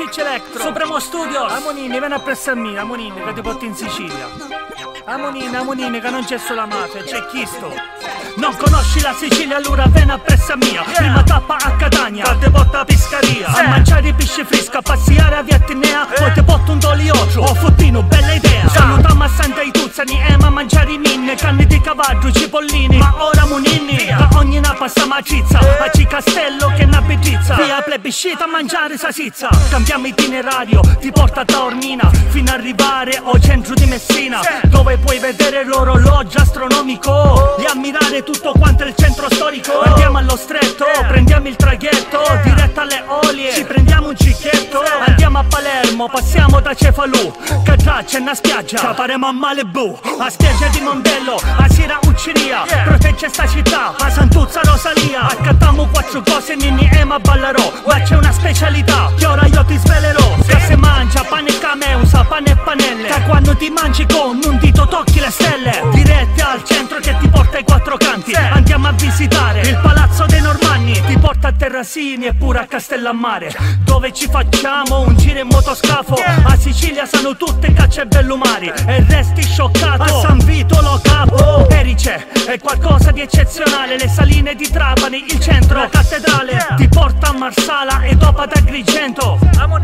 Switch Electro, Supremo Studios. Amonini, vieni a pressarmi, Amonini, che ti porti in Sicilia. Amonini, che non c'è solo la mafia, c'è Chisto. Non conosci la Sicilia, allora vieni a pressa mia. Prima tappa a Catania, poi ti porta a Piscaria. A mangiare pesce fresco, a passiare a Via Attinea. Poi ti porto un doliotto, oh fottino, bella idea. Salutiamo a Santa Ituzzani, ma mangiare minne. Canne di cavallo, cipollini, ma ora munini. Da ogni na passa macizza, a Castello che na bellezza. Via plebiscita a mangiare sasizza. Cambiamo itinerario, ti porta a Taormina fino ad arrivare al centro di Messina, dove puoi vedere l'orologio astronomico e ammirare tutto quanto il centro storico. Andiamo allo stretto, prendiamo il traghetto diretto alle Olie, ci prendiamo un cicchetto. Andiamo a Palermo, passiamo da Cefalù, che già c'è una spiaggia, ci faremo a Malibu. A spiaggia di Mondello, a Sira Ucceria, protegge sta città, a Santuzza Rosalia. Accattiamo 4 cose, Ninni e ma ballerò, ma c'è una specialità che ora io ti svelerò. Che si mangia pane e cameusa, pane e panelle, che quando ti mangi con un dito tocchi le stelle. Diretti al centro che ti porta ai 4 canti. Andiamo a visitare il Palazzo dei Normanni, ti porta a Terrasini e pure a Castellammare, dove ci facciamo un giro in motoscafo. A Sicilia sanno tutte caccia e bellumari e resti scioccato. A San Vito lo capo, Erice è qualcosa di eccezionale. Le saline di Trapani, il centro, la cattedrale, ti porta a Marsala e dopo ad Agrigento.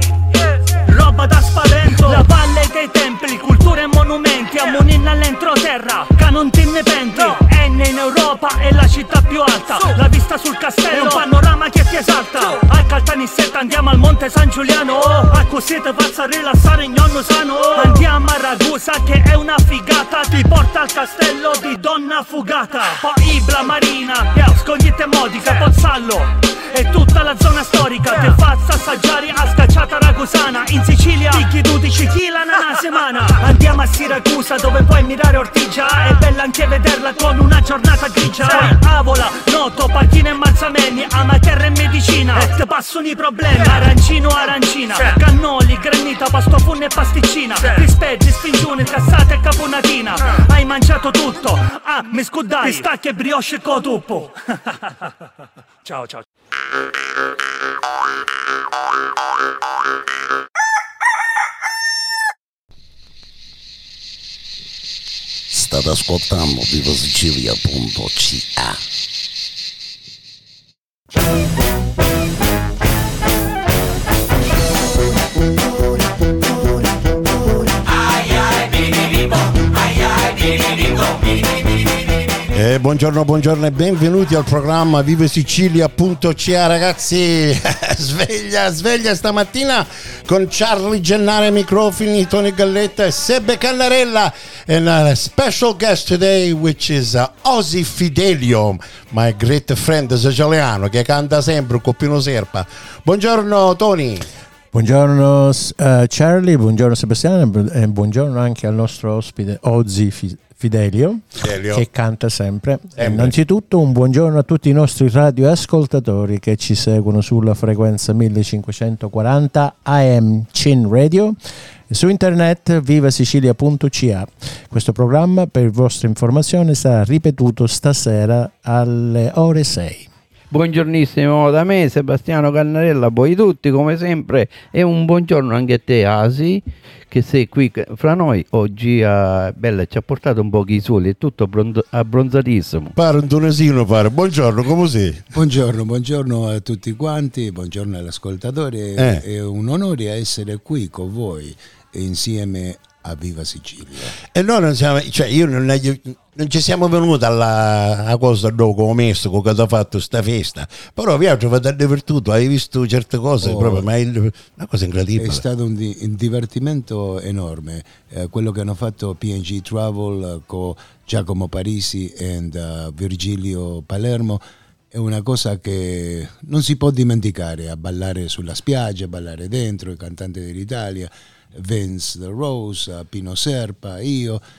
Roba da spavento. La valle dei templi, culture e monumenti. A Monin all'entroterra, che non te ne penti. N in Europa è la città più alta. La vista sul castello è un panorama che ti esalta. A Caltanissetta andiamo al Monte San Giuliano, a così ti faccia rilassare in nonno sano. Andiamo a Ragusa che è una figata, ti porta al castello di Donna Fugata. Poi Ibla Marina, Scogliette Modica, Pozzallo e tutta la zona storica. Ti faccia assaggiare a Scacciata Ragusana. In Sicilia ti chiedo 12 kg una settimana. Andiamo a Siracusa dove puoi mirare Ortigia, è bella anche vederla con una giornata grigia. Poi Avola, Noto, Pacchino e Marzameni, Amaterra e Medicina e ti passano i problemi. Arancino, arancina, cannoli, granita, pastofunne e pasticcina, rispeggi, spingione, cassata e caponatina. Hai mangiato tutto, mi scudai, pistacchi e brioche e cotuppo. Ciao. State ascoltando VivaSicilia.ca. Buongiorno e benvenuti al programma VivaSicilia.ca, ragazzi. Sveglia stamattina con Charlie Gennare microfoni, Tony Galletta e Sebbe Cannarella, and a special guest today which is Ozzy Fidelio, my great friend siciliano che canta sempre un coppino serpa. Buongiorno Tony. Buongiorno Charlie, buongiorno Sebastiano e buongiorno anche al nostro ospite Ozzy Fidelio, che canta sempre. Innanzitutto un buongiorno a tutti i nostri radioascoltatori che ci seguono sulla frequenza 1540 AM Chin Radio e su internet vivasicilia.ca. Questo programma, per vostra informazione, sarà ripetuto stasera alle ore 6. Buongiornissimo da me, Sebastiano Cannarella, a voi tutti come sempre, e un buongiorno anche a te Asi, che sei qui fra noi oggi. Bella, ci ha portato un po' di sole, è tutto abbronzatissimo. Pare un tunisino, pare. Buongiorno, come sei? Buongiorno a tutti quanti, buongiorno all'ascoltatore, è un onore essere qui con voi insieme a Viva Sicilia. E noi non siamo, non ci siamo venuti alla cosa dopo Messico che ha fatto sta festa, però vi ho trovato divertito, hai visto certe cose proprio, ma è una cosa incredibile. È stato un divertimento enorme, quello che hanno fatto PNG Travel con Giacomo Parisi e Virgilio Palermo è una cosa che non si può dimenticare, a ballare sulla spiaggia, a ballare dentro, i cantanti dell'Italia, Vince The Rose, Pino Serpa, io,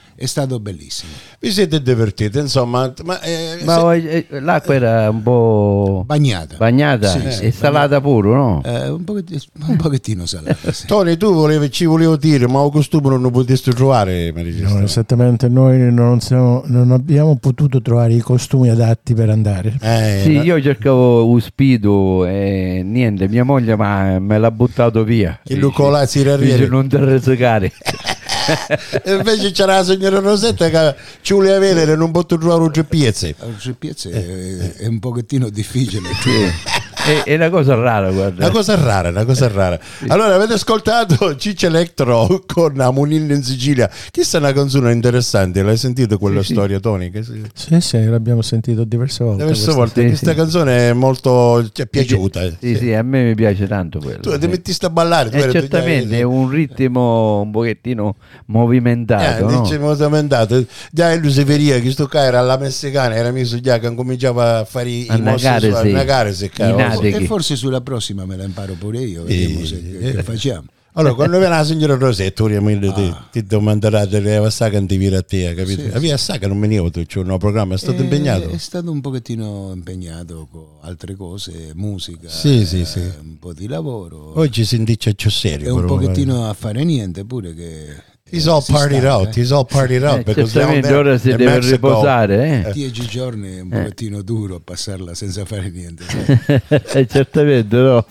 è stato bellissimo. Vi siete divertiti, insomma. L'acqua era un po' bagnata sì, e salata pure, no? Un pochettino salata. Sì. Tony, tu ci volevo dire, ma il costume non lo potresti trovare? No, esattamente, noi non abbiamo potuto trovare i costumi adatti per andare. Sì, io cercavo un spido e niente, mia moglie me l'ha buttato via. Che Lucola si dice non te risicare. E invece c'era la signora Rosetta che ci voleva vedere, non posso trovare un GPS. Il GPS è un pochettino difficile. È una cosa rara, guarda. Una cosa rara. Allora, avete ascoltato Ciccio Electro con Amonillo in Sicilia. Questa è una canzone interessante, l'hai sentito quella storia, Tony? Sì, l'abbiamo sentito diverse volte. Questa canzone è molto piaciuta. Sì, a me mi piace tanto quello. Tu ti mettiste a ballare. Certamente, è un ritmo un pochettino movimentato. Movimentato. Già lui si veniva che sto qua era alla messicana, era messo già che cominciava a fare i mossi a nagare e forse sulla prossima me la imparo pure io, vediamo che facciamo. Allora, quando viene la signora Rosetta, ti domanderà delle sacche antivire a te, capito? Sì, la via sacca non veniva, tu c'è un programma, è stato impegnato? È stato un pochettino impegnato con altre cose, musica, un po' di lavoro. Oggi si dice ciò serio. E un pochettino a fare niente pure che... He's all partied out. Certamente ora si deve riposare. 10 giorni è un pochettino duro passarla senza fare niente. Certamente no.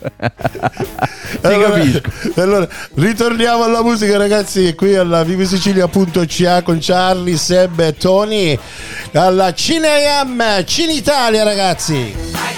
Allora, ritorniamo alla musica, ragazzi, qui alla vivesicilia.ca con Charlie, Seb e Tony alla Cineam Cinitalia, ragazzi.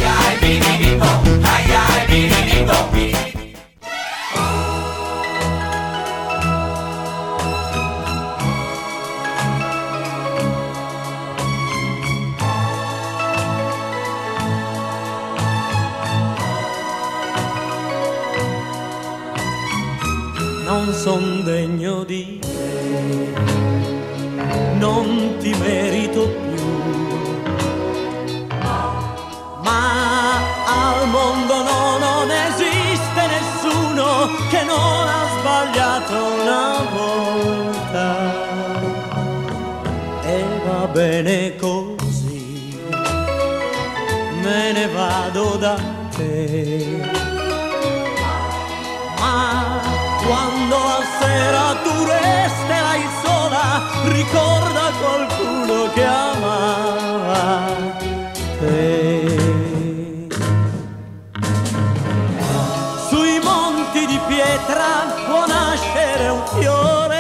Non son degno di te, non ti merito più, ma al mondo non esiste nessuno che non ha sbagliato una volta, e va bene così, me ne vado da te. Ma quando a sera tu resterai sola, ricorda qualcuno che amava te. Sui monti di pietra può nascere un fiore,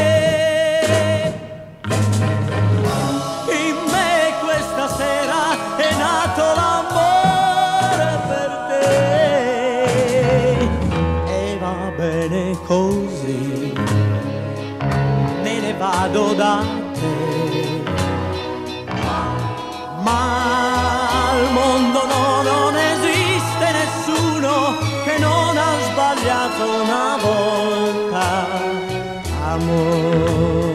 in me questa sera è nato l'amore per te, e va bene così, me ne vado da te, ma al mondo non esiste nessuno che non ha sbagliato una volta, amore.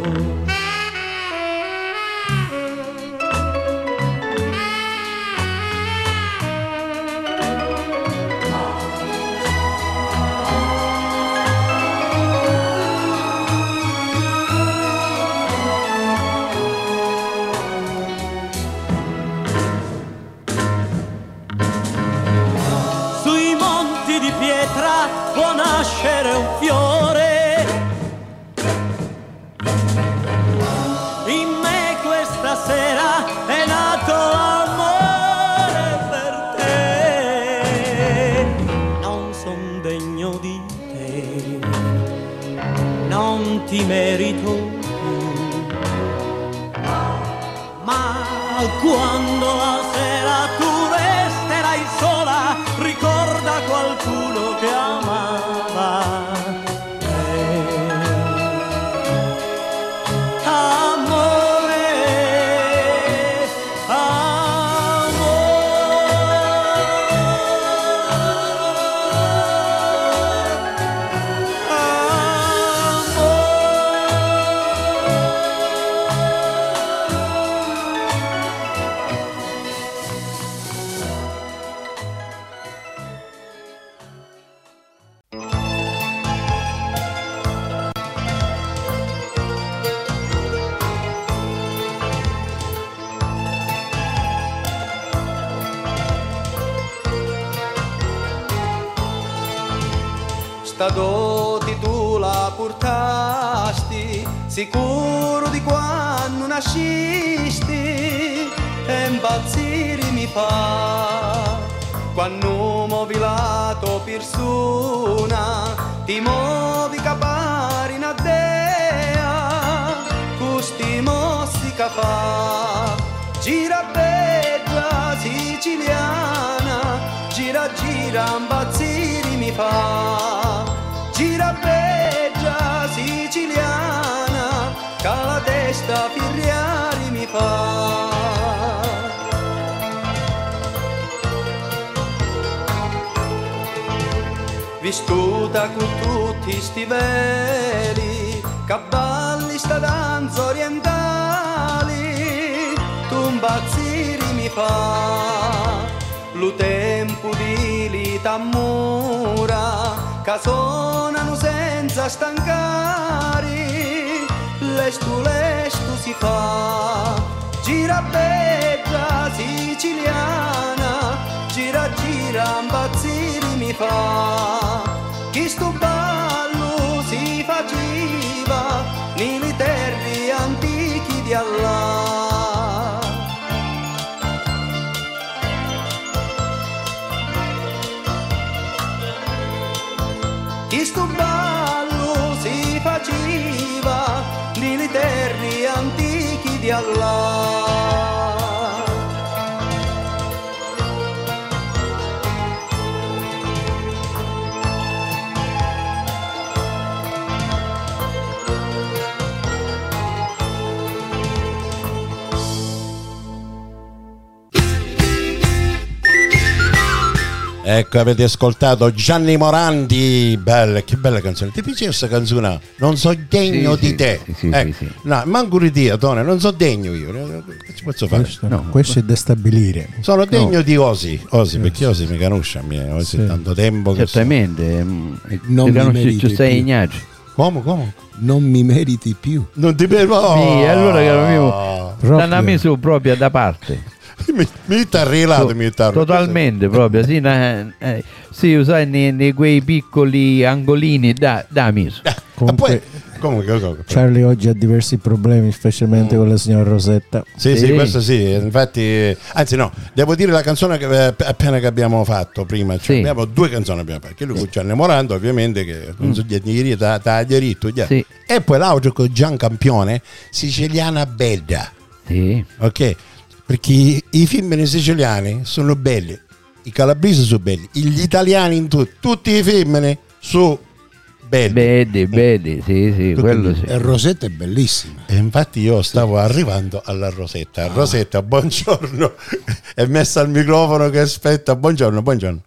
Può nascere un fiore, in me questa sera è nato l'amore per te. Non son degno di te, non ti merito più, ma quando la sera tu resterai sola, ricorda qualcuno che amava te. Amore, amore, amore. Questa doti tu la portasti, sicuro di quando nascisti, e impazzire mi fa. Quando muovi la tua persona, ti muovi capare in addea, custi mossi che fa. Gira bella siciliana, gira gira impazzire mi fa. Gira bella siciliana, che la testa firriare mi fa. Vissuta con tutti sti veli, cavalli sta danza orientali, tu impazzire mi fa. Lo tempo di l'itamura, che suonano senza stancare, lestu lestu si fa. Gira bella siciliana, gira gira impazzire mi fa. Chi sto ballo si faceva nelle terre antichi di Allah. Chi sto ballo si faceva nelle terre antichi di Allah. Ecco, avete ascoltato Gianni Morandi, bella, che bella canzone. Ti piace questa canzone? Non so degno di te. Sì. No, manco di te, Tone, non so degno io. Che ci posso fare? Questo è destabilire. Sono degno di Osi, perché Osi mi conosce a me, Osi tanto tempo che certamente, non mi meriti sei più. Ignazio. Come? Non mi meriti più. Non ti permetto. Sì, allora caro mio, l'hanno messo proprio da parte. Mi t'ha rilato, totalmente proprio, sì, sai, nei quei piccoli angolini da miso. Comunque, Charlie oggi ha diversi problemi, specialmente con la signora Rosetta. Sì, questo sì, infatti, anzi no, devo dire la canzone che appena che abbiamo fatto prima, cioè abbiamo due canzoni abbiamo fatto, che lui con Gianni Morando ovviamente che non so diritto, sì. E poi l'altro con Gian Campione, Siciliana Bella. Sì. Ok? Perché i femmini siciliani sono belli, i calabresi sono belli, gli italiani in tutti i femmini sono belli. Sì, quello sì. E Rosetta è bellissima. E infatti io stavo arrivando alla Rosetta. Rosetta, buongiorno. È messa al microfono che aspetta. Buongiorno. Buongiorno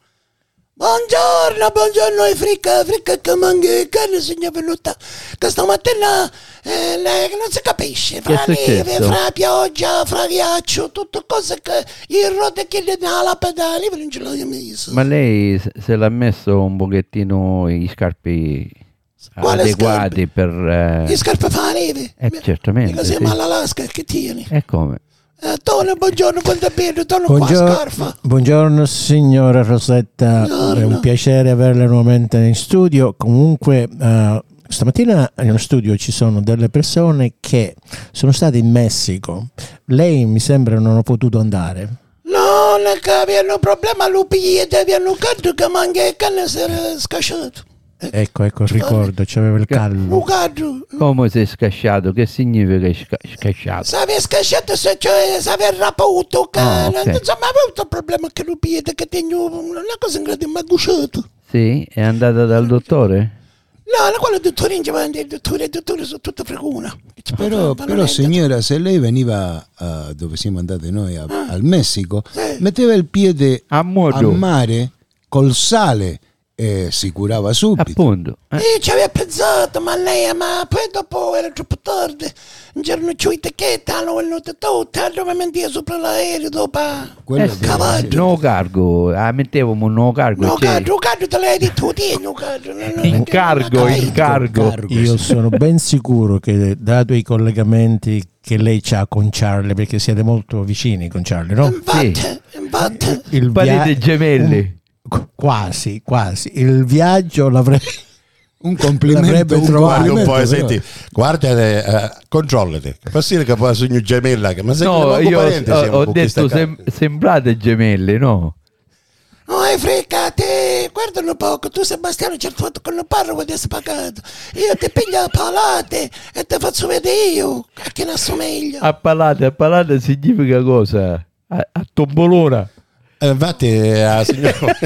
fricca che mangi carne signor venuta che stamattina non si capisce fra neve, fra pioggia, fra ghiaccio, tutte cose che gli rode che le dà la pedale non ce l'ho messo. Ma lei se l'ha messo un pochettino i scarpi adeguati per gli scarpe fa neve? Certamente mica siamo all'Alaska che tieni e come? Tone, buongiorno, qua scarfa. Buongiorno signora Rosetta, è un piacere averla nuovamente in studio. Comunque stamattina nello studio ci sono delle persone che sono state in Messico. Lei mi sembra non ha potuto andare. No, non è che abbiano un problema lupi e abbiano canto che mangia e canne si è scasciato. Ecco, ricordo, c'aveva il callo. Come sei scasciato? Che significa scasciato? Se aveva scasciato, cioè se aveva raputo, okay. Insomma aveva avuto il problema che lui piede, che tengo una cosa in grado di magusciato. Sì, è andata dal dottore? No, quello dottore, il dottore sono tutta freguna. Però signora, se lei veniva dove siamo andati noi, al Messico, metteva il piede a mare col sale, e si curava subito. Appunto. Ci aveva pensato, ma poi dopo era troppo tardi. Non c'erano più etichette, hanno venuto tutte, allora mentia sopra l'aereo dopo. Cavallo. No cargo, mettevamo un no cargo. No cargo te l'hai detto te, no cargo. In cargo. Io sono ben sicuro che dato i collegamenti che lei ha con Charlie, perché siete molto vicini con Charlie, no? Infatti. Il parete gemelli. Quasi. Il viaggio l'avrei Un complimento, L'avrebbe un trovato. Guarda un po', complimento, senti, guarda, controllati. Possibile che poi sogno gemella, ma se No, io ho con detto sembrate gemelli, no? Oh, frega, te, guarda un poco, tu Sebastiano c'è fatto con il parroco di pagato. Io ti piglio a palate e ti faccio vedere io a chi ne assomiglia. A palate significa cosa? A tombolona. Infatti, signora,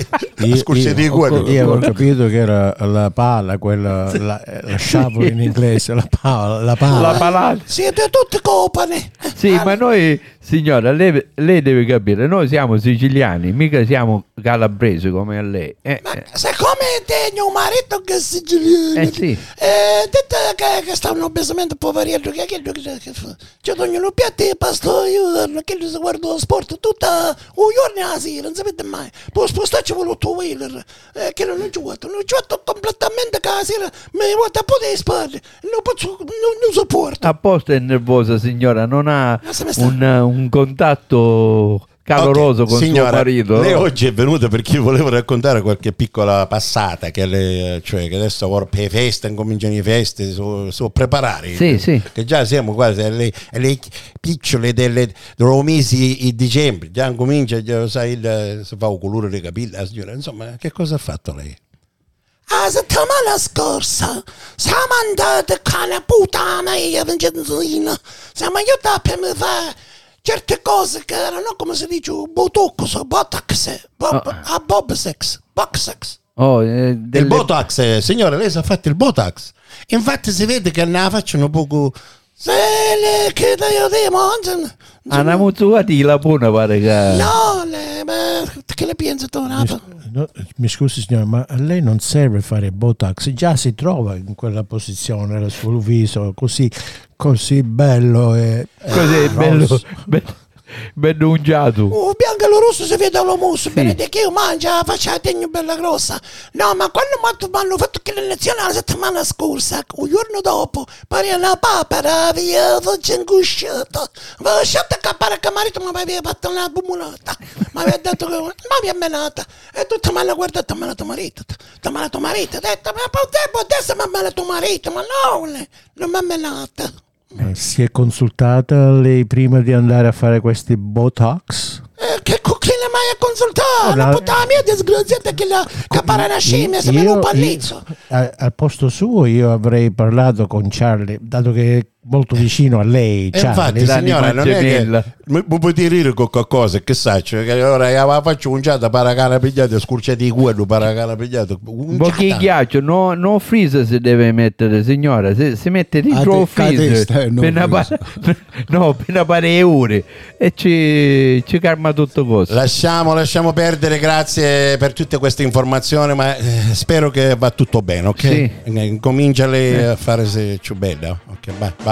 io ho capito che era la pala, quella, la shovel in inglese, la pala. Palate. Siete tutti copani. Sì, ma noi, signora, lei deve capire, noi siamo siciliani, mica siamo calabresi come a lei. Ma siccome te mio marito che è siciliano, sì. detto che stanno obesamente poverello, che fa? Ci togliono piatti e pasto, io che si guardo lo sport tutta un giorno a sera, non sapete mai. Poi spostarci con l'auto-wheeler, che non ho giocato completamente che la sera mi vuota pure le spalle, non sopporto. Apposta è nervosa, signora, non ha un contatto caloroso con signora, suo marito. Lei oggi è venuta perché io volevo raccontare qualche piccola passata che lei, cioè che adesso per le feste, incominciano le feste, so preparare. Sì. Che già siamo quasi alle picciole dei mesi di dicembre, già comincia, già, sai, si fa il colore dei capelli, la signora, insomma, che cosa ha fatto lei? La settimana scorsa siamo andati con la puttana mia Vincenzina, siamo aiutati per fare certe cose che erano, come si dice, botox, boxex. Il Botox, signore, lei si è fatto il Botox. Infatti si vede che ne facciano un poco... Se le che io ti mangio. Una muzzucatina pure pare che... No, che le pensi tu? Mi scusi signore, ma a lei non serve fare Botox, già si trova in quella posizione sul viso, così bello e così bello ungiato. Bianco e lo rosso si vede allo muso, vedete che io mangio la faccia tegno bella grossa. No, ma quando mi hanno fatto che l'elezione la settimana scorsa, un giorno dopo, pare una papera, via, faccia angosciata. Avevo scelto che pare che marito mi aveva fatto una bumonata. Mi aveva detto che mi aveva menata. E tutti mi hanno guardato, mi ha detto marito. Ho detto, ma potesse mi ha menato marito, ma no, non mi ha menata. Si è consultata lei prima di andare a fare questi Botox? Che ne mai a consultare? La puttana mia disgraziata che pare una scimmia, sembra un pallizzo. Al posto suo io avrei parlato con Charlie, dato che è molto vicino a lei. Infatti, signora, non è che mi puoi dire qualcosa, che sa, cioè, che ora la faccio ungiata per la pigliata, scurciati di quello per la pigliata. Un po' di ghiaccio, no freezer si deve mettere, signora, si mette dentro il freezer per pare ore e ci calma tutto questo. Lasciamo perdere, grazie per tutte queste informazioni, ma spero che va tutto bene, ok? Sì. Comincia lei a fare se più bella, ok, bye.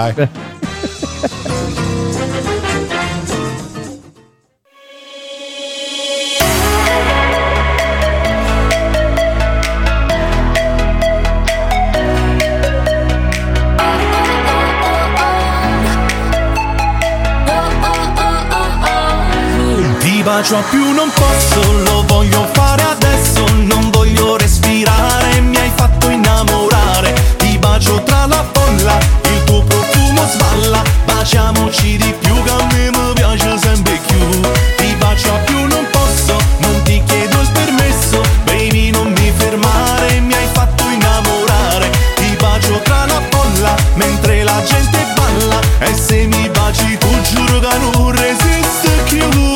Ti bacio a più non posso, lo voglio fare adesso, non voglio respirare, mi hai fatto innamorare. Ti bacio tra la folla, il tuo profumo sballa, baciamoci di più che a me mi piace sempre più. Ti bacio a più non posso, non ti chiedo il permesso, baby non mi fermare, mi hai fatto innamorare. Ti bacio tra la folla, mentre la gente balla, e se mi baci tu giuro che non resisto più.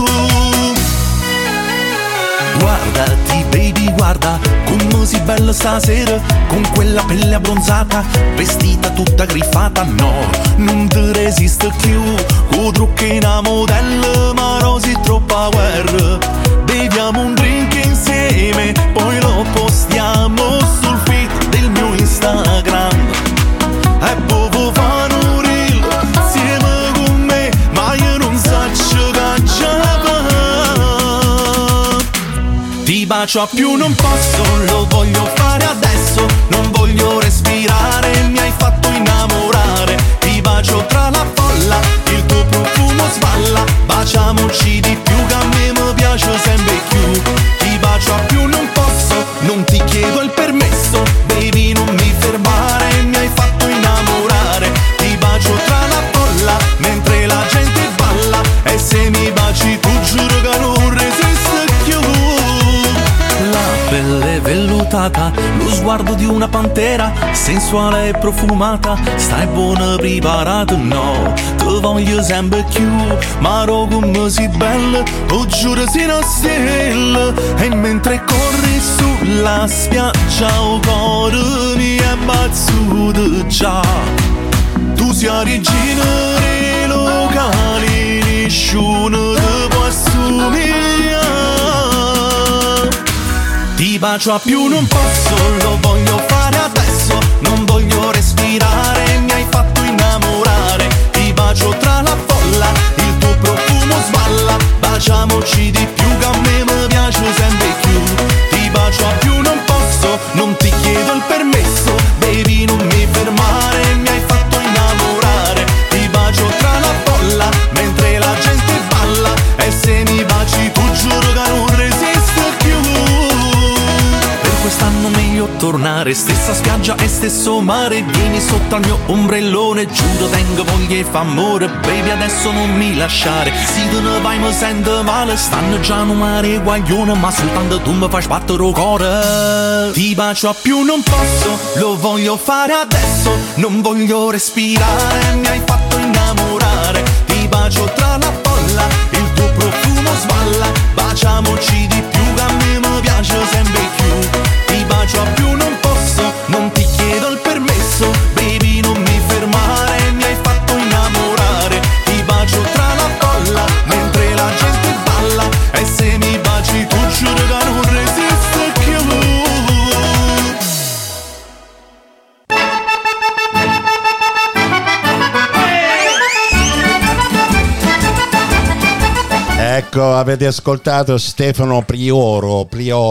Guardati baby, guarda come sei bella stasera, con quella pelle abbronzata, vestita tutta griffata. No, non ti resisto più, con trucchina modella, ma rosi troppa guerra. Beviamo un drink insieme, poi lo postiamo sul feed del mio Instagram. E poi fanno un reel insieme con me, ma io non saccio cacciare. Ti bacio a più non posso, lo voglio fare adesso, non voglio respirare, mi hai fatto innamorare. Ti bacio tra la folla, il tuo profumo sballa, baciamoci di più che a me mi piace sempre più. Ti bacio a più non posso, non ti chiedo il permesso, baby vellutata, lo sguardo di una pantera, sensuale e profumata, stai buona preparata, no, ti voglio sempre più, ma come sei bella, lo giuro sei una stella, e mentre corri sulla spiaggia il cuore mi è bazzuto già, tu sei regina dei locali, nessuno ti può assomigliare. Ti bacio a più non posso, lo voglio fare adesso, non voglio respirare, mi hai fatto innamorare. Ti bacio tra la folla, il tuo profumo sballa, baciamoci di più che a me mi piace sempre più. Ti bacio a più non posso, non ti chiedo il permesso, baby non mi fermare, mi hai fatto innamorare. Ti bacio tra la folla, mentre la gente balla, e se mi baci tu giuro che non resisto più. Quest'anno meglio tornare, stessa spiaggia e stesso mare, vieni sotto al mio ombrellone, giuro tengo voglia e fa amore, baby adesso non mi lasciare, se te ne vai mi sento male, stanno già un mare guaglione, ma soltanto tu mi fai sbattere il cuore. Ti bacio a più non posso, lo voglio fare adesso, non voglio respirare, mi hai fatto innamorare. Ti bacio tra la folla, il tuo profumo sballa, baciamoci di più che a me mi piace sempre più. Ti bacio a più non posso, non ti chiedo il permesso, baby non mi fermare, mi hai fatto innamorare. Ti bacio tra la folla, mentre la gente balla, e se mi baci tu giuro che non resisto più. Ecco, avete ascoltato Stefano Priolo.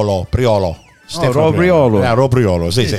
Ropriolo, sì.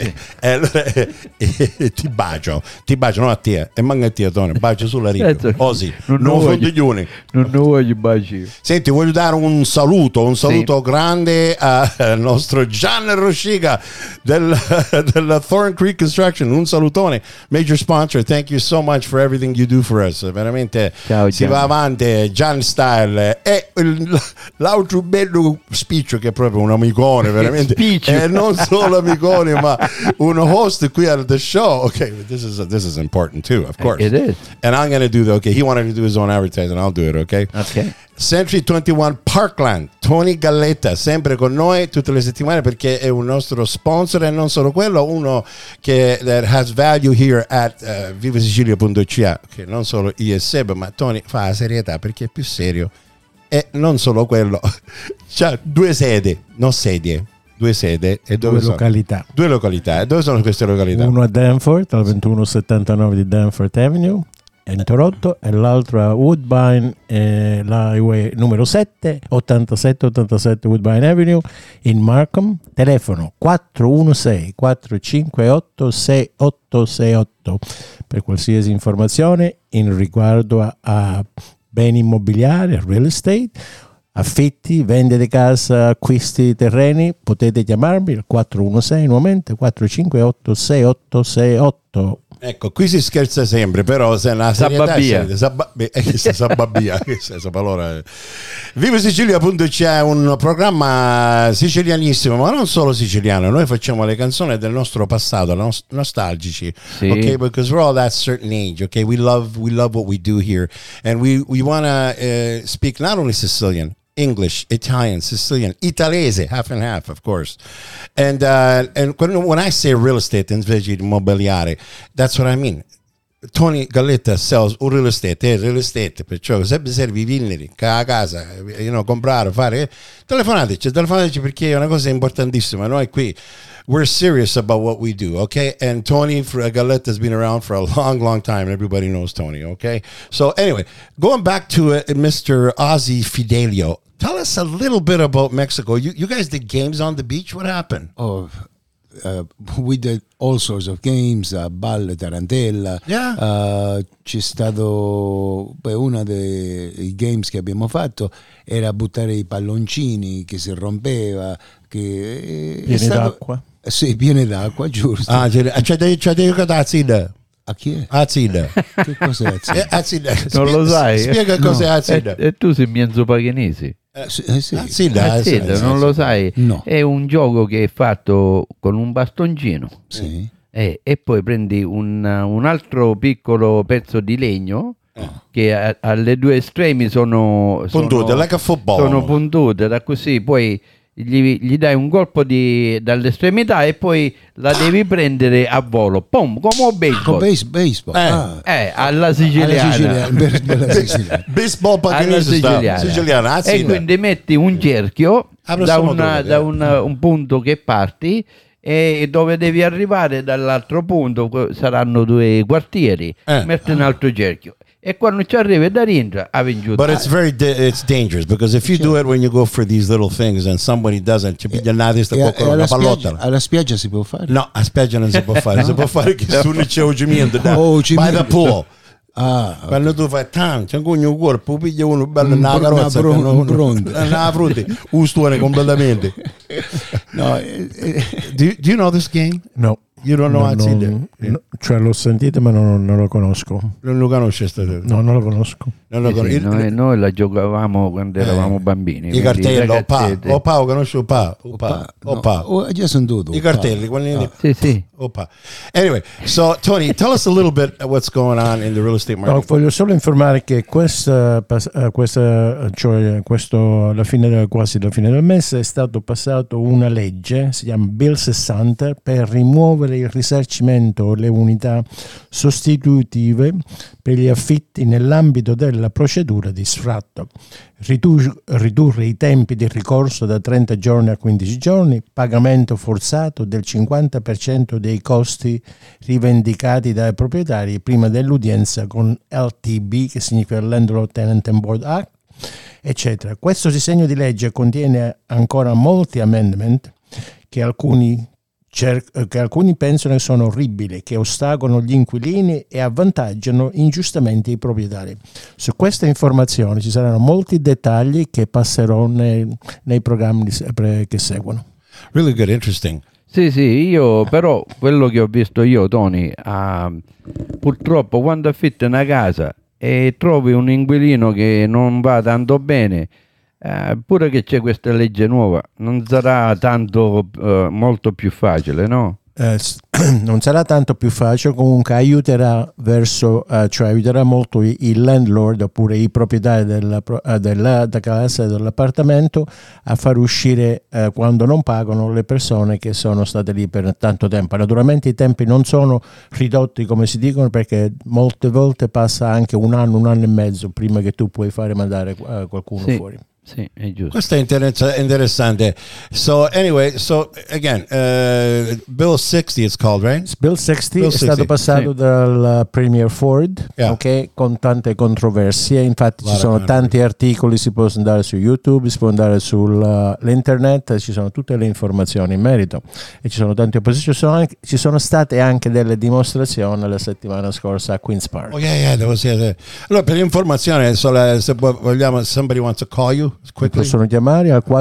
Ti bacio, non a te, e manca a te, Tony, bacio sulla riga, così, non fondiglioni. Non voglio baci. Senti, voglio dare un saluto grande al nostro Gian Rosciga della Thorn Creek Construction, un salutone, major sponsor, thank you so much for everything you do for us, veramente. Ciao, si va avanti, Gian Style, e l'altro bello spiccio che è proprio un amicone, veramente. E non solo amicone, ma un host qui at the show. Okay, this is important too, of course. It is. And I'm going to do he wanted to do his own advertising, I'll do it, okay? Okay. Century 21 Parkland, Tony Galletta, sempre con noi tutte le settimane perché è un nostro sponsor, e non solo quello, uno che that has value here at vivasicilia.ca, che non solo io e Seb, ma Tony fa la serietà perché è più serio. E non solo quello, c'ha due sedi e due località. Due località. E dove sono queste località? Uno a Danforth, al 2179 di Danforth Avenue, in Toronto, e l'altro a Woodbine, l'highway numero 7, 8787 Woodbine Avenue, in Markham. Telefono 416-458-6868 per qualsiasi informazione in riguardo a beni immobiliari, real estate, affitti, vendite casa, acquisti terreni. Potete chiamarmi al 416 nuovamente 458-6868. Ecco, qui si scherza sempre, però se una serietà sabbia, questa parola. Vivasicilia.ca è un programma sicilianissimo, ma non solo siciliano. Noi facciamo le canzoni del nostro passato, nostalgici, okay, because we're all that certain age, okay? We love what we do here, and we want to speak not only Sicilian, English, Italian, Sicilian, Italese, half and half, of course. And when I say real estate invece di immobiliare, that's what I mean. Tony Galletta sells real estate, perciò se vi serve i villini, a casa, comprare, fare, telefonateci perché è una cosa importantissima. Noi qui, we're serious about what we do, okay? And Tony Galletta has been around for a long time. Everybody knows Tony, okay? So anyway, going back to Mr. Ozzy Fidelio, tell us a little bit about Mexico. You guys did games on the beach. What happened? We did all sorts of games, balle, tarantella. Yeah. C'è stato uno dei games che abbiamo fatto era buttare i palloncini che si rompeva, che piene d'acqua. Sì, piene d'acqua, giusto. C'è dei Azida. A chi è? Azida. Che cos'è Azida? Azida. Non lo sai? Spiega cos'è Azida. E tu sei Mienzo Paganesi. Sì. Non lo sai? No. È un gioco che è fatto con un bastoncino. Sì. E poi prendi un altro piccolo pezzo di legno che alle due estremi sono Puntute, like a football. Sono puntute, da così poi gli dai un colpo dall'estremità e poi la devi prendere a volo, pom, come un baseball. Alla siciliana. Baseball siciliana. E quindi metti un cerchio da un punto che parti e dove devi arrivare dall'altro punto saranno 2 quartieri, metti un altro cerchio. E quando ci arrivi da rientra ha vinto. But it's dangerous because if you do it when you go for these little things and somebody doesn't, alla spiaggia si può fare? No, a spiaggia non si può fare. Si può fare che su c'è un cimento by the pool. Quando tu fai tanto, c'è un corpo, piglia uno bello nella carrozza, una frutta, un stuone completamente. No. Do you know this game? No. You don't know cioè l'ho sentito ma non lo conosco. Non lo conosci? No, non lo conosco. Noi la giocavamo quando eravamo bambini. I cartelli, Opa, conosci Opa? Già sentito. I cartelli, quelli sì. Opa. Anyway, so Tony, tell us a little bit what's going on in the real estate market. Voglio solo informare che quasi alla fine del mese è stato passato una legge, si chiama Bill 60, per rimuovere il risarcimento o le unità sostitutive per gli affitti nell'ambito della procedura di sfratto, ridurre i tempi di ricorso da 30 giorni a 15 giorni, pagamento forzato del 50% dei costi rivendicati dai proprietari prima dell'udienza con LTB, che significa Landlord Tenant and Board Act, eccetera. Questo disegno di legge contiene ancora molti amendment che alcuni pensano che sono orribili, che ostacolano gli inquilini e avvantaggiano ingiustamente i proprietari. Su queste informazioni ci saranno molti dettagli che passerò nei programmi che seguono. Really good, interesting. Sì, io però quello che ho visto io, Tony, purtroppo quando affitti una casa e trovi un inquilino che non va tanto bene, pure che c'è questa legge nuova, non sarà tanto molto più facile, no? Non sarà tanto più facile, comunque aiuterà aiuterà molto i landlord oppure i proprietari della casa, dell'appartamento, a far uscire quando non pagano le persone che sono state lì per tanto tempo. Naturalmente i tempi non sono ridotti come si dicono, perché molte volte passa anche un anno e mezzo prima che tu puoi fare mandare qualcuno fuori. Sì, è giusto. Questo è interessante. So anyway, again, Bill 60 it's called, right? Bill 60 è stato passato dal Premier Ford, con tante controversie. Infatti ci sono tanti articoli, si può andare su YouTube, si può andare sull'internet, ci sono tutte le informazioni in merito e ci sono tante opposizioni. Ci sono state anche delle dimostrazioni la settimana scorsa a Queen's Park. Allora, per l'informazione, se vogliamo, somebody wants to call you quickly. Possono chiamare al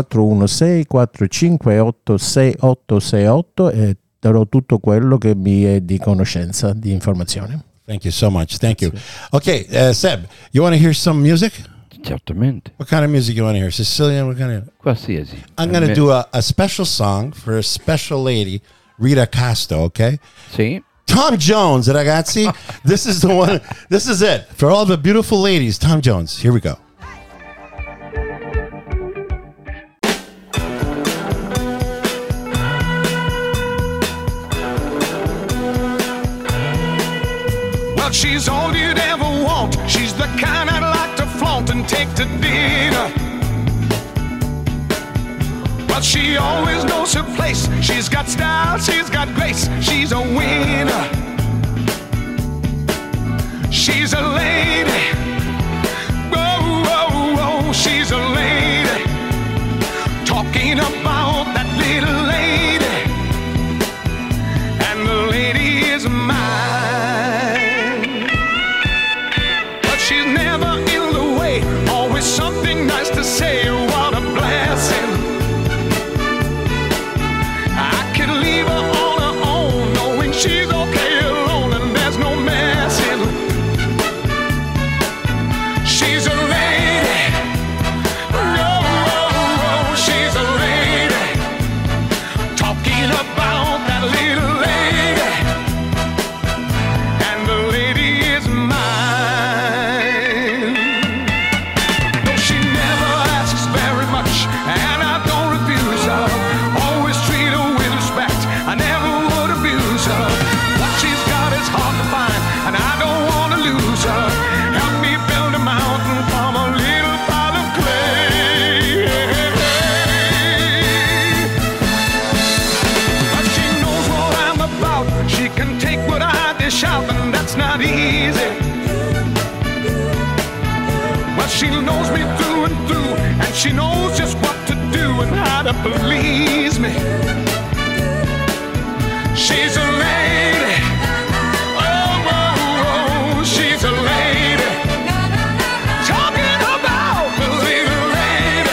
416-458-6868 e darò tutto quello che mi è di conoscenza, di informazione. Thank you so much. Thank you. Okay, Seb, you want to hear some music? Certamente. What kind of music you want to hear? Sicilian? What kind of? Qualsiasi. I'm going to do a special song for a special lady, Rita Costa, okay? Sì. Tom Jones, ragazzi. This is the one. This is it. For all the beautiful ladies, Tom Jones. Here we go. She's all you'd ever want. She's the kind I'd like to flaunt and take to dinner. But she always knows her place. She's got style, she's got grace. She's a winner. She's a lady. Whoa, whoa, whoa. She's a lady. Talking about that little lady. And the lady is mine. She's never in the way, always something nice to say. What a blessing. I could leave her on her shopping, that's not easy. Well, she knows me through and through, and she knows just what to do and how to please me. She's a lady. Oh, oh, oh, she's a lady. Talking about the little lady.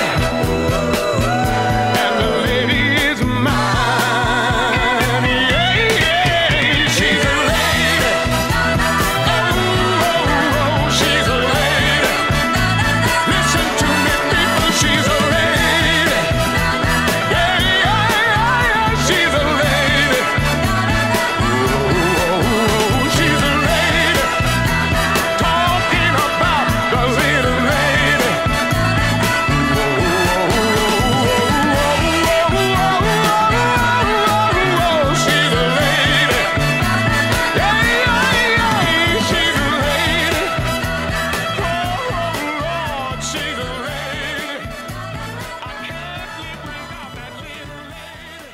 And the lady is mine. Yeah, yeah. She's a lady. Oh, oh, oh, she's a lady. Listen to me, people, she's a lady. Yeah, yeah, yeah, she's a lady. Oh, she's a lady. Talking about the little lady. Oh, she's a lady. Yeah, yeah, yeah, she's a lady. Oh, Lord, she's a lady. I can't live without that little lady.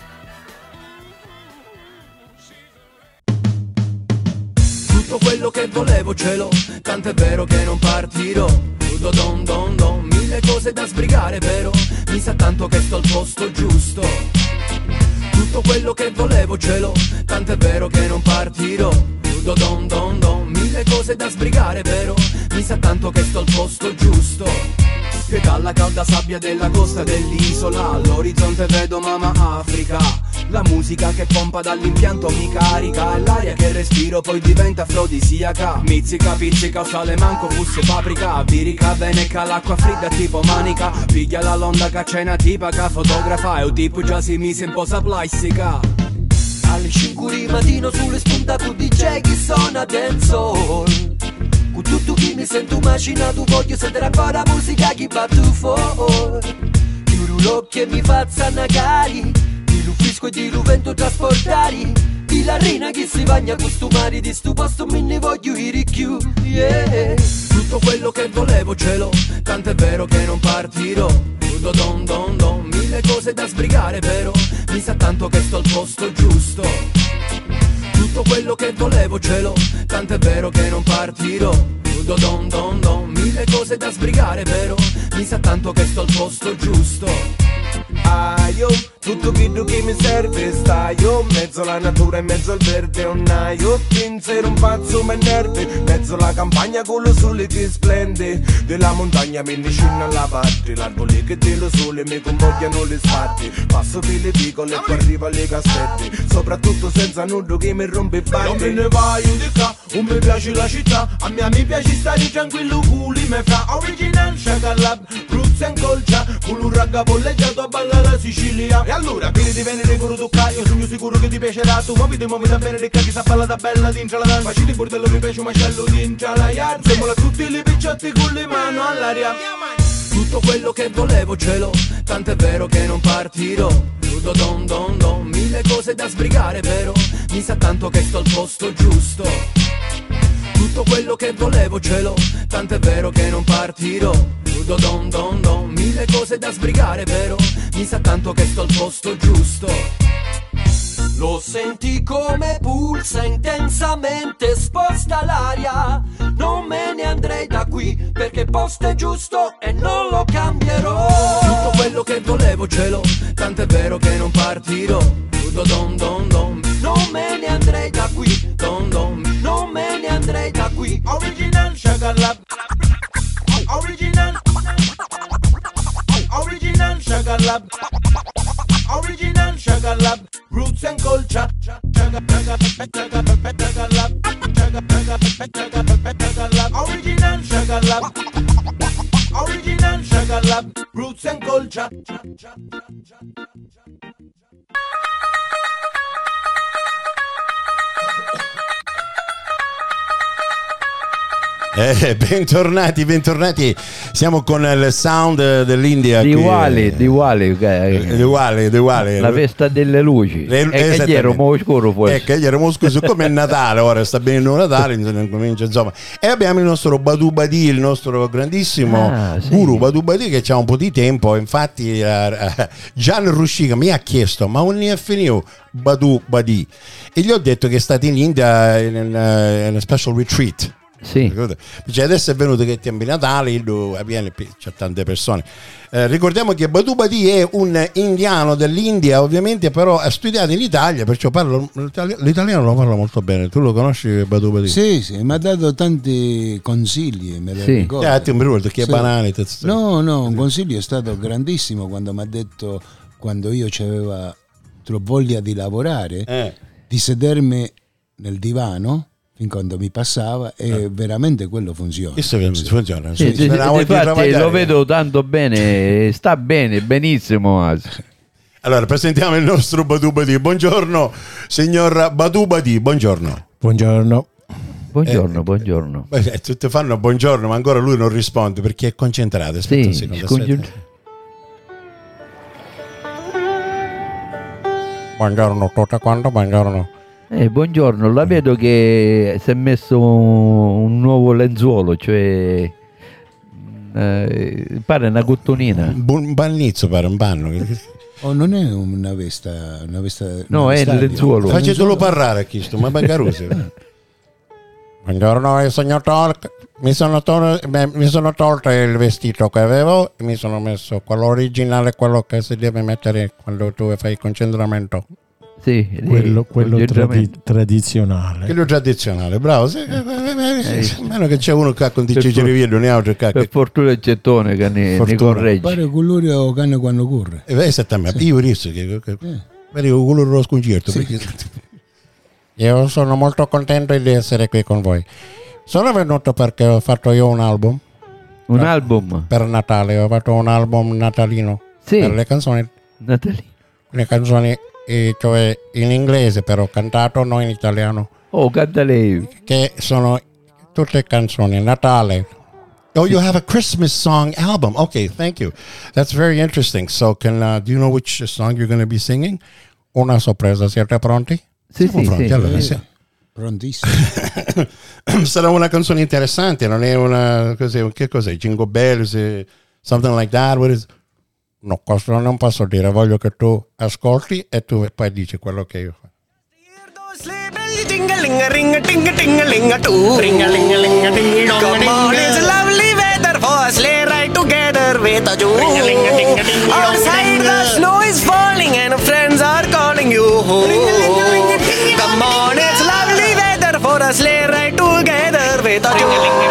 Tutto quello che volevo ce l'ho, tant'è vero che non partirò. Tutto don don don, mille cose da sbrigare però mi sa tanto che sto al posto giusto. Tutto quello che volevo ce l'ho, tant'è vero che non partirò. Tutto don don don, mille cose da sbrigare però mi sa tanto che sto al posto giusto. Che dalla calda sabbia della costa dell'isola all'orizzonte vedo mamma Africa. La musica che pompa dall'impianto mi carica, e l'aria che respiro poi diventa afrodisiaca. Mizzica, pizzica, o sale manco fosse paprika. Virica, veneca, l'acqua fredda tipo manica. Piglia la londa che c'è una tipa che fotografa, e un tipo già si mise in posa plastica. Alle 5 di mattino sulle spunta con DJ che suona dancehall. Con tutto chi mi sento macinato voglio sentire ancora musica che va tu fuori. Chiudo l'occhio e mi faccio annagari, di lu fisco e di lu vento trasportari. Di la rina che si bagna costumari, di sto posto me ne voglio ir più, yeah. Tutto quello che volevo ce l'ho, tant'è vero che non partirò. Tutto don don don, mille cose da sbrigare però mi sa tanto che sto al posto giusto. Tutto quello che volevo ce l'ho, tant'è vero che non partirò. Tutto don don don, mille cose da sbrigare però mi sa tanto che sto al posto giusto. Io, tutto quello che mi serve sta io, mezzo la natura e mezzo al verde io pensare un pazzo me nerve, mezzo alla campagna con lo sole che splende, della montagna mi ne scende alla parte, l'arbore che dello sole mi convogliano le sparte, passo per le piccole e poi arrivo alle cassette, soprattutto senza nudo che mi rompe i batte. Non me ne vaio di qua, non mi piace la città, a me mi piace stare tranquillo culi me fra original shakalab, roots and culture, con un ragga polleggiato a ballare la Sicilia. E allora, pieni di venere con tu io sono sicuro che ti piacerà. Tu muovi da bene, che sa ballata bella dentro la danza. Facci di bordello, mi piace un macello dentro la yard. Siamo tutti i picciotti con le mani all'aria. Tutto quello che volevo ce l'ho, tant'è vero che non partirò. Tutto don don don, mille cose da sbrigare però mi sa tanto che sto al posto giusto. Tutto quello che volevo ce l'ho, tant'è vero che non partirò. Tutto don don don, mille cose da sbrigare però mi sa tanto che sto al posto giusto. Lo senti come pulsa intensamente, sposta l'aria. Non me ne andrei da qui perché il posto è giusto e non lo cambierò. Tutto quello che volevo ce l'ho, tant'è vero che non partirò. Tutto don don don, non me ne andrei da qui. Don don, non me ne andrei da qui. Original shakalab, original, original shakalab, original shakalab, roots and culture. Original shakalab, original shakalab, roots and culture. Bentornati. Siamo con il sound dell'India. Di Wally. La festa delle luci. Che ieri era oscuro forse. Che ieri era oscuro, come è Natale, ora sta benissimo Natale, comincia, insomma. E abbiamo il nostro Badu Badi, il nostro grandissimo guru Badu Badi, che c'ha un po' di tempo. Infatti Gian Ruscica mi ha chiesto: ma non è finito Badu Badi? E gli ho detto che è stato in India in una special retreat. Sì. Cioè adesso è venuto che è tempo di Natale, c'è tante persone. Ricordiamo che Badu Badi è un indiano dell'India, ovviamente, però ha studiato in Italia, perciò parlo l'italiano, lo parla molto bene. Tu lo conosci Badu Badi? Sì, mi ha dato tanti consigli, me lo ricordo. Ti ricordo che banane. No, un consiglio è stato grandissimo quando mi ha detto, quando io c'avevo voglia di lavorare, di sedermi nel divano fin quando mi passava, e veramente quello funziona. Funziona. Infatti lo vedo tanto bene, sta bene, benissimo. Allora presentiamo il nostro Badu Badi. Buongiorno signor Badu Badi, buongiorno. Buongiorno. Tutti fanno buongiorno, ma ancora lui non risponde perché è concentrato. Buongiorno, tutto quanto, buongiorno. Buongiorno, la vedo che si è messo un nuovo lenzuolo, cioè pare una cottonina. Un bannizzo, pare un panno. Non è una vesta. No, è il lenzuolo. Facetelo parlare a questo, ma bancarosi. Buongiorno, signor Torque. Mi sono tolto il vestito che avevo e mi sono messo quello originale, quello che si deve mettere quando tu fai il concentramento. Sì, quello tradizionale. Quello tradizionale, bravo. Meno che c'è uno che con dice non è altro che. Per fortuna il gettone che ne corregge. Pare colore o cane quando corre. Esattamente, io riso che colore lo sconcerto. Io sono molto contento di essere qui con voi. Sono venuto perché ho fatto io un album. Un album? Per Natale, ho fatto un album natalino. Sì. Per le canzoni. Natalino. Le canzoni, cioè in inglese, però cantato, non in italiano. Oh, canta lei. Che sono tutte canzoni Natale. Oh, you have a Christmas song album. Okay, thank you. That's very interesting. So, do you know which song you're going to be singing? Una sorpresa, siete pronti? Sì, pronti, allora, sì. Prontissimo. Sarà una canzone interessante, non è una che cos'è? Jingle Bells, something like that. What is? No, questo non posso dire, voglio che tu ascolti e tu poi dici quello che io faccio. Come on, it's lovely weather for a sleigh ride together with a Jew. Outside the snow is falling and friends are calling you home. Come on, it's lovely weather for a sleigh ride together with a Jew.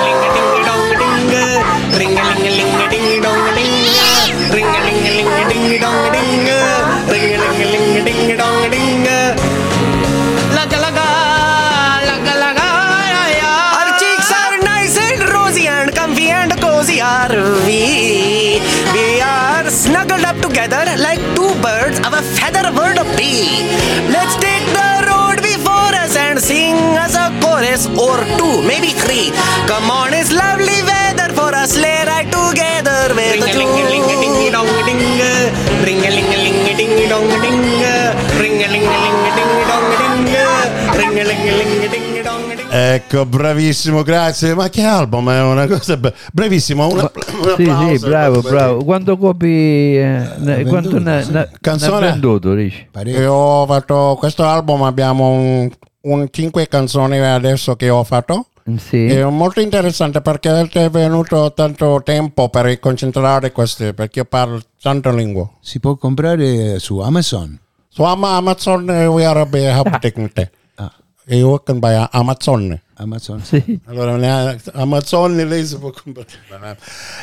Our cheeks are nice and rosy and comfy and cozy are we. We are snuggled up together like two birds of a feather bird of bee. Let's take the road before us and sing us a chorus or two, maybe three. Come on, it's lovely weather for a sleigh ride together with a ring-a-ling-a-ling-a-ding-dong-ding, ring-a-ling-a-ling-a-ding-dong-ding, ring-a-ling-a-ling-a-ding-dong-ding, ring-a-ling-a-ling-a-ding-dong-ding. Ecco, bravissimo, grazie. Ma che album, è una cosa bravissimo. Un sì, bravo. Quanto copi quanto canzone venduto, dici? Io ho fatto questo album, abbiamo un 5 canzoni adesso che ho fatto. Sì. È molto interessante perché è venuto tanto tempo per concentrare queste, perché io parlo tante lingue. Si può comprare su Amazon. Su Amazon we are a io can buy Amazon. Sì. Allora Amazon lei si può comprare.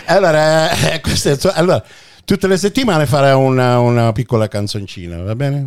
Allora tutte le settimane farei una piccola canzoncina, va bene?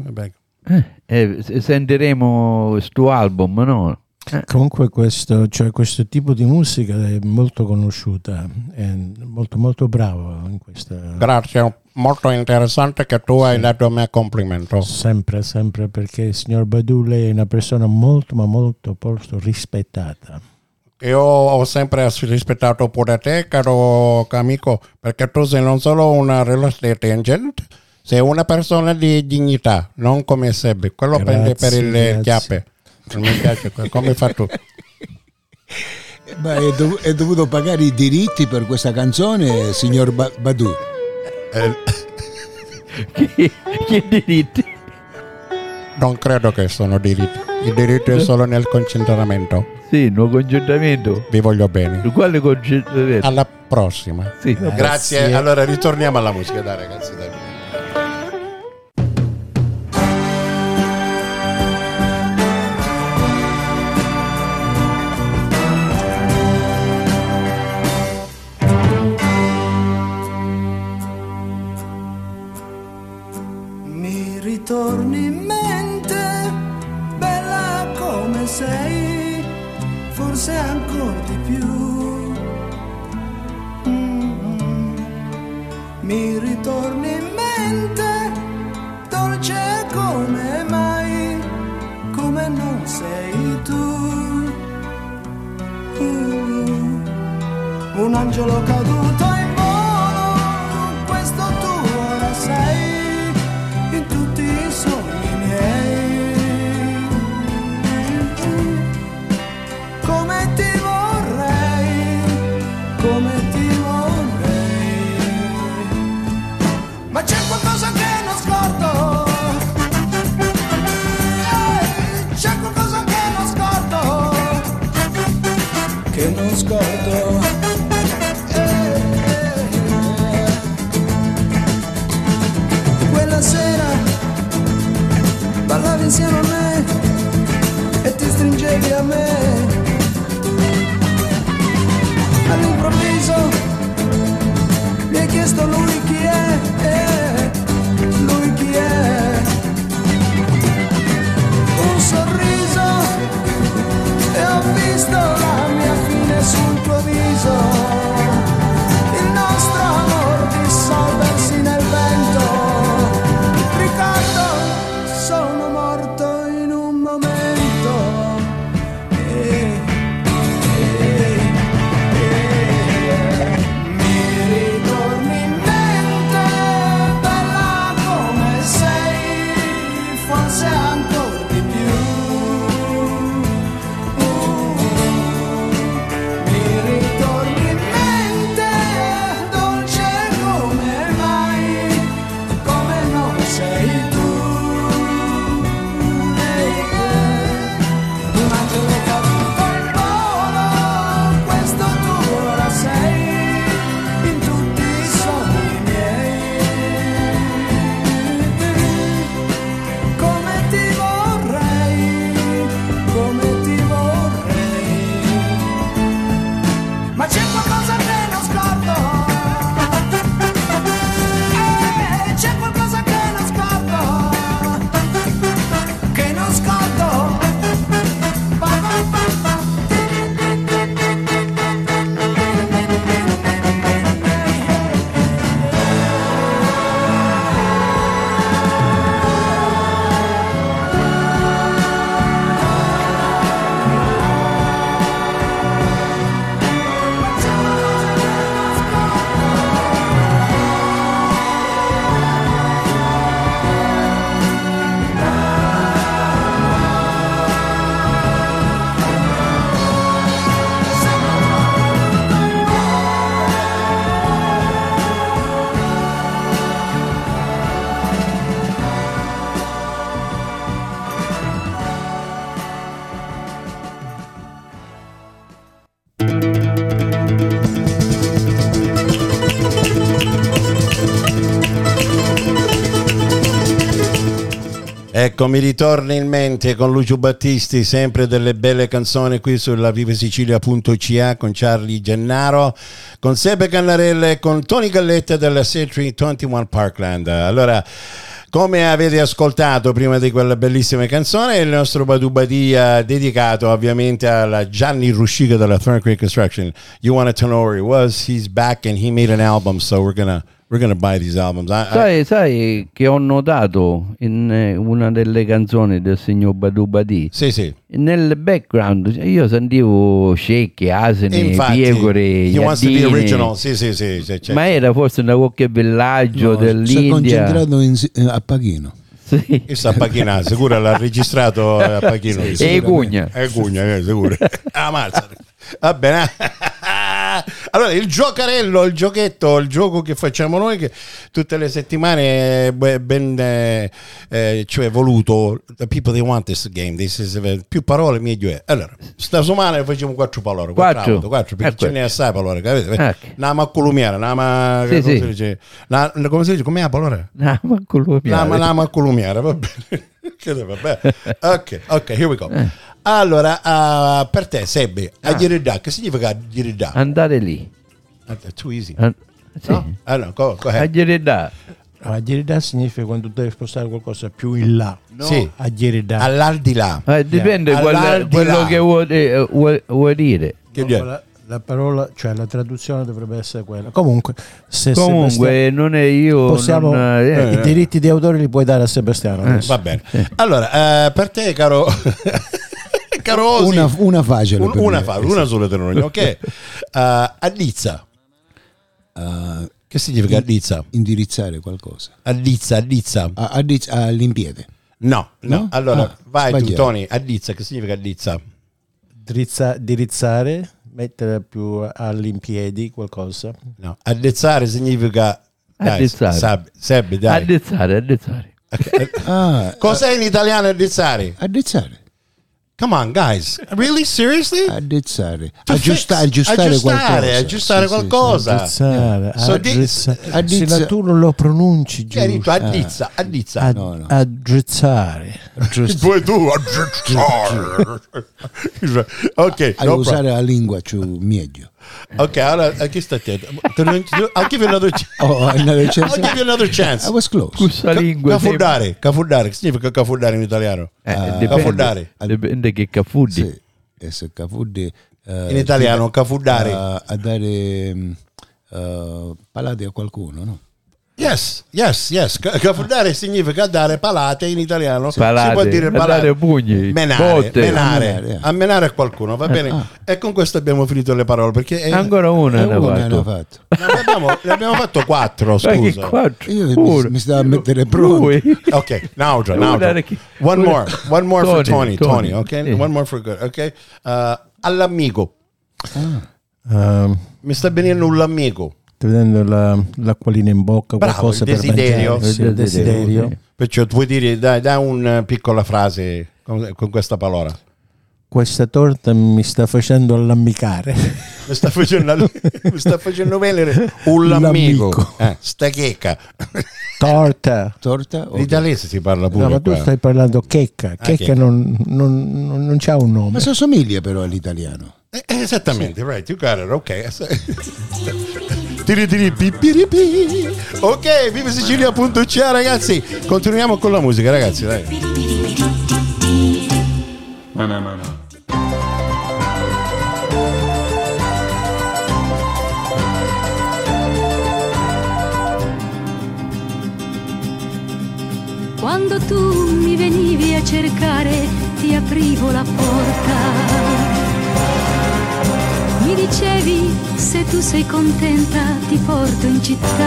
Sentiremo sto album, no? Comunque questo tipo di musica è molto conosciuta, è molto molto bravo in questa. Grazie, molto interessante che tu hai dato a me complimento. Sempre, perché il signor Badu lei è una persona molto ma molto rispettata. io ho sempre rispettato pure te, caro amico, perché tu sei non solo una real estate agent, sei una persona di dignità, non come Sebbe. Quello prende per il chiappe. Non mi piace, come fai tu? Ma è dovuto pagare i diritti per questa canzone, signor Badu? Che diritti? Non credo che sono diritti. Il diritto è solo nel concentramento. Sì, no concentramento. Vi voglio bene. Quale concentramento? Alla prossima. Sì, grazie. Allora ritorniamo alla musica, dai ragazzi. Dai. Mi ritorni in mente, bella come sei, forse ancora di più. Mi ritorni in mente, dolce come mai, come non sei tu. Un angelo caduto in volo, questo tu ora sei, in tutti i sogni miei. Come ti vorrei, come ti vorrei. Ma c'è qualcosa che non scordo. C'è qualcosa che non scordo. Che non scordo. Quella sera ballavi insieme a me e ti stringevi a me. All'improvviso mi hai chiesto lui chi è, lui chi è. Un sorriso e ho visto la mia fine sul tuo viso. Il nostro amor dissolversi nel vento. Ricordo, sono morto in un momento. Mi ritorni in mente, bella come sei, forse ancora di più. Mi ritorni in mente, dolce come mai, come non sei tu. Un angelo caduto in volo, questo tu ora sei, in tutti i sogni miei. Come ti vorrei, come ti vorrei. Ma c'è qualcosa che non scordo. C'è qualcosa che non scordo. Che non scordo. Ecco, mi ritorna in mente con Lucio Battisti, sempre delle belle canzoni qui sulla vivesicilia.ca con Charlie Gennaro, con Sebbe Cannarella e con Tony Galletta della C321 Parkland. Allora, come avete ascoltato prima di quella bellissima canzone, il nostro Badu Badia dedicato ovviamente alla Gianni Rusciga della Thorn Creek Construction. You wanted to know where he was, he's back and he made an album, so we're gonna We're gonna buy these albums. Sai che ho notato in una delle canzoni del signor Badu Badi? Sì. Nel background io sentivo cecche, asini, pecore, he wants to be iardine. original. Sì. Ma era forse da qualche villaggio Si è dell'India. concentrato a Pachino. Sì. E sta a Pachina, sicuro l'ha registrato a Pachino. E Cugna. Sicuro. Ammazza. Va bene. Allora, il giocarello, il giochetto, il gioco che facciamo noi, che tutte le settimane cioè voluto. The people they want this game. Più parole meglio è. Allora, sta settimana facciamo 4 parole. 4 perché ce n'è assai parole, capite? Andiamo a columiare, come si dice? Com'è la parola? Andiamo a columiare, va bene. Vabbè. Ok, here we go. Allora, per te, Sebbe, aggiridà, che significa aggiridà? Andare lì. Too easy. Sì. No? Allora, go ahead. Aggiridà. Aggiridà significa quando devi spostare qualcosa più in là. No? Sì. Aggiridà. All'aldilà. Dipende quello che vuoi dire. La parola, cioè la traduzione dovrebbe essere quella. Comunque, non è io. Possiamo, i diritti di autore li puoi dare a Sebastiano. Va bene. Allora, per te, caro Osi, una facile. Una sola per noi. Ok. Addizza. Che significa addizza? Indirizzare qualcosa. Addizza. All'impiede. No. Allora, vai sbagliato. Tu, Tony. Addizza, che significa addizza? Dirizzare. Mettere più all'impiedi qualcosa. No, addezzare significa addezzare. Sebbe, dai. Addezzare. Okay. Cos'è in italiano addezzare? Addezzare. Come on, guys. Really? Seriously? Addezzare. Aggiustare qualcosa. Se tu non lo pronunci giusto. Addizza. Aggiustare. Poi tu aggiustare. Ok. A usare la lingua più meglio. Ok, allora chi sta attento? I'll give you another chance. I was close. Cafuddare. Che significa cafuddare in italiano? Dipende che cafuddi. Sì, se cafuddi in italiano cafuddare a dare palate a qualcuno, no? Yes. Cafuddare significa dare palate in italiano. Palate, si può dire palate, pugni, menare, ammenare a qualcuno, va bene? E con questo abbiamo finito le parole, perché ancora una ne fatto. Ne abbiamo fatto 4, scusa. Io mi stavo a mettere pronto. Ok, now. One more for Tony, ok? One more for good, ok? All'amico. Mi sta venendo un amico. Vedendo l'acquolina in bocca, qualcosa il desiderio. Per mangiare, il desiderio. Perciò vuoi dire, dai una piccola frase con questa parola. Questa torta mi sta facendo allammicare. Mi sta facendo venire un amico. Sta checca. Torta. L'italiano si parla pure. No, ma tu stai parlando checca. Checca non c'ha un nome. Ma si assomiglia però all'italiano. Esattamente, sì. Right, you got it, ok. Ok, vivesicilia.ca ragazzi, continuiamo con la musica ragazzi, dai. No. Quando tu mi venivi a cercare ti aprivo la porta. Mi dicevi, se tu sei contenta ti porto in città.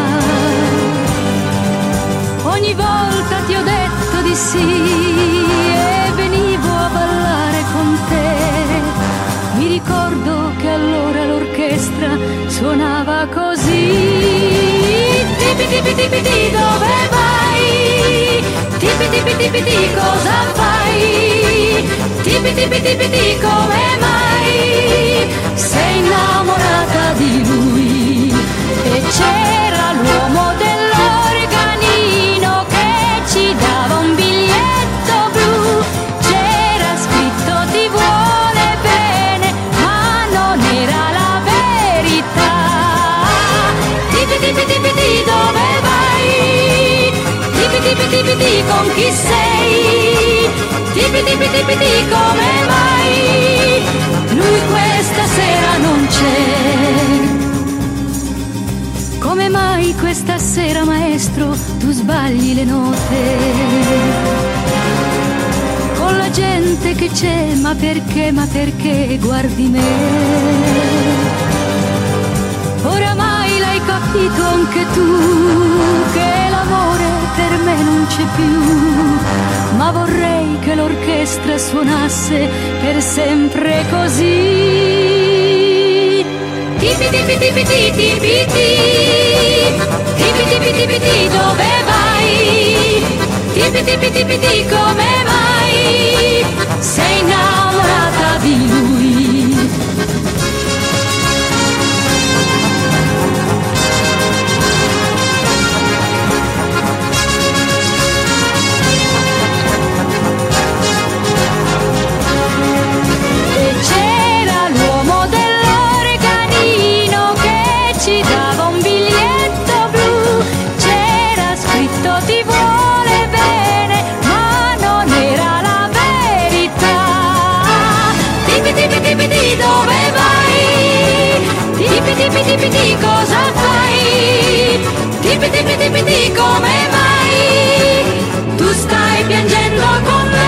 Ogni volta ti ho detto di sì e venivo a ballare con te. Mi ricordo che allora l'orchestra suonava così. Tipi tipi tipi ti dove vai? Tipi tipi tipi ti cosa fai? Tipi tipi tipi ti come mai? Sei innamorata di lui e c'era l'uomo dell'organino che ci dava un biglietto blu. C'era scritto ti vuole bene ma non era la verità. Tipi tipi tipi ti dove vai? Tipi tipi tipi ti con chi sei? Tipi tipi tipi ti come mai? Lui questa sera non c'è. Come mai sera maestro tu sbagli le note. Con la gente che c'è, ma perché guardi me? Oramai l'hai capito anche tu, che l'amore per me non c'è più, ma vorrei che l'orchestra suonasse per sempre così. Tipi tipi tipi tipi tipi tipi tipi tipi tipi dove vai? Tipi tipi tipi tipi come mai? Sei innamorata di lui. Tipi cosa fai? Tipi come mai? Tu stai piangendo con me.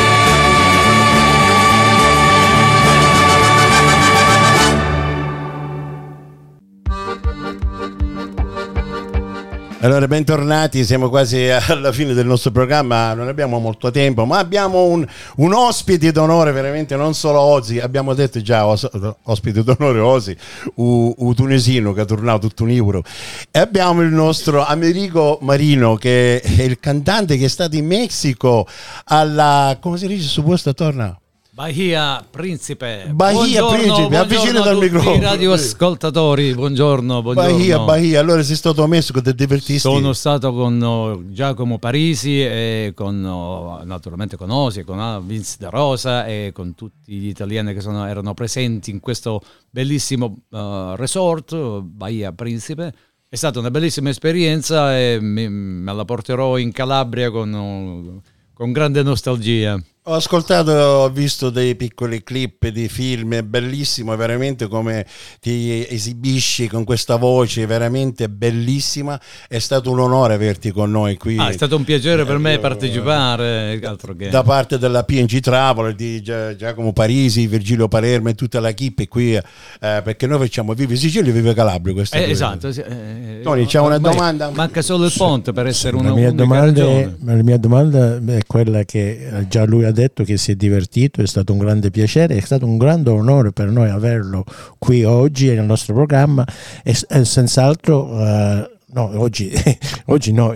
Allora, bentornati, siamo quasi alla fine del nostro programma, non abbiamo molto tempo, ma abbiamo un ospite d'onore, veramente, non solo Ozzy, abbiamo detto già ospite d'onore Ozzy, un tunisino che è tornato tutto un euro, e abbiamo il nostro Amerigo Marino, che è il cantante che è stato in Messico alla, come si dice su questo, torna? Bahia Principe. Bahia Principe, avvicina dal microfono. Radioascoltatori, buongiorno. Bahia, allora sei stato a Messico, ti divertisti? Sono stato con Giacomo Parisi e naturalmente con Ozzy, con Vince De Rosa e con tutti gli italiani che erano presenti in questo bellissimo resort, Bahia Principe. È stata una bellissima esperienza e me la porterò in Calabria con grande nostalgia. Ho ascoltato, ho visto dei piccoli clip di film, è bellissimo veramente come ti esibisci con questa voce, veramente bellissima, è stato un onore averti con noi qui. È stato un piacere per me partecipare, altro che. Da parte della PNG Travel, di Giacomo Parisi, Virgilio Palermo e tutta la equipe qui, perché noi facciamo Vive Sicilia e Vive Calabria. Esatto. Tony, c'è una domanda? Manca solo il ponte per essere una la mia domanda è quella che già lui ha detto, che si è divertito, è stato un grande piacere, è stato un grande onore per noi averlo qui oggi nel nostro programma e senz'altro no, oggi no,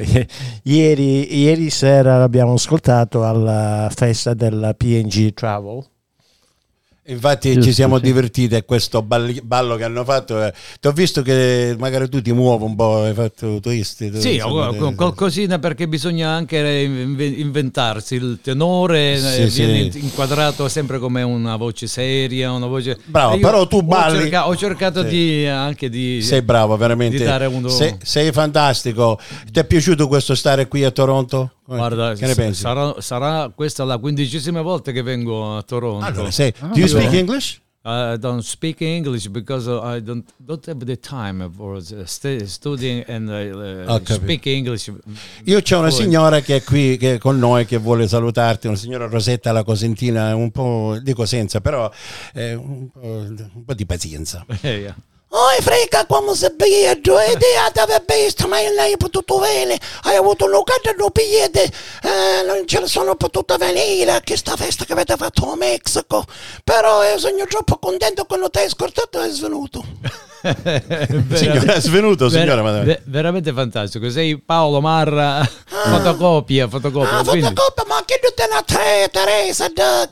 ieri sera l'abbiamo ascoltato alla festa della PNG Travel. Infatti Giusto, ci siamo sì. divertiti a questo ballo che hanno fatto. Ti ho visto che magari tu ti muovi un po', hai fatto twisti. Sì, qualcosina, perché bisogna anche inventarsi il tenore, viene inquadrato sempre come una voce seria, una voce. Bravo, però tu balli. Ho cercato anche di. Sei bravo, veramente. Di dare sei fantastico. Ti è piaciuto questo stare qui a Toronto? Guarda, che ne pensi? Sarà questa la 15ª volta che vengo a Toronto. Allora, do you speak English? I don't speak English because I don't have the time for studying and speak English. Io c'ho una signora che è qui che è con noi, che vuole salutarti, una signora Rosetta La Cosentina, un po', dico senza, però un po' di pazienza. Oi frega come si vedo, e ti aveva visto, ma lei è potuto venire, hai avuto un locale non piede, non ce ne sono potuto venire a questa festa che avete fatto a Messico, però sono troppo contento quando ti hai scordato e è svenuto. Signora, è svenuto, signora. Veramente fantastico, sei Paolo Marra, fotocopia. Fotocopia, ma che te ne Teresa,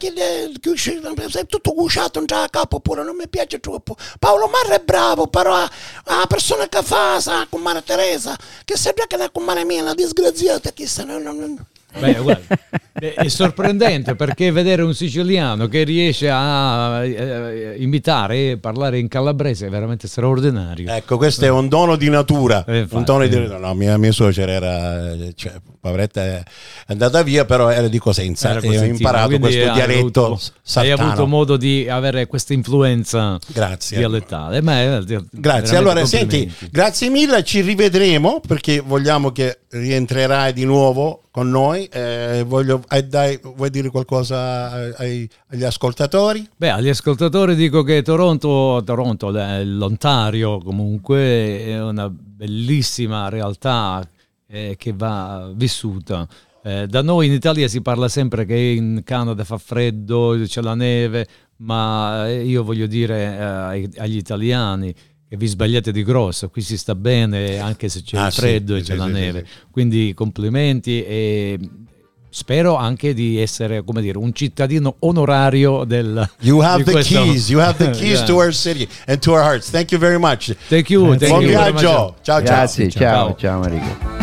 sei tutto cusciato in capo pure, non mi piace troppo. Paolo Marra è bravo, però la persona che fa sa con Mara Teresa, che sembra che è con Mara mia, una disgraziata, chissà, Beh, guarda, è sorprendente, perché vedere un siciliano che riesce a imitare e parlare in calabrese è veramente straordinario. Ecco, questo è un dono di natura. Un dono di... No, mia suocera era poveretta è andata via, però era di Cosenza Era e ho Cosentina, imparato quindi questo hai dialetto avuto- sartano. Hai avuto modo di avere questa influenza Grazie. dialettale. Grazie, allora senti, grazie mille, ci rivedremo perché vogliamo che rientrerai di nuovo con noi. Vuoi dire qualcosa agli ascoltatori? Beh, agli ascoltatori dico che Toronto, l'Ontario comunque è una bellissima realtà che va vissuta. Da noi in Italia si parla sempre che in Canada fa freddo, c'è la neve, ma io voglio dire agli italiani che vi sbagliate di grosso, qui si sta bene anche se c'è il freddo e c'è la neve. Quindi complimenti e spero anche di essere, come dire, un cittadino onorario del You have di the questo- keys. You have the keys Yeah. to our city and to our hearts. Thank you very much. Thank you. Buon viaggio. Ciao, Grazie, ciao. ciao Enrico.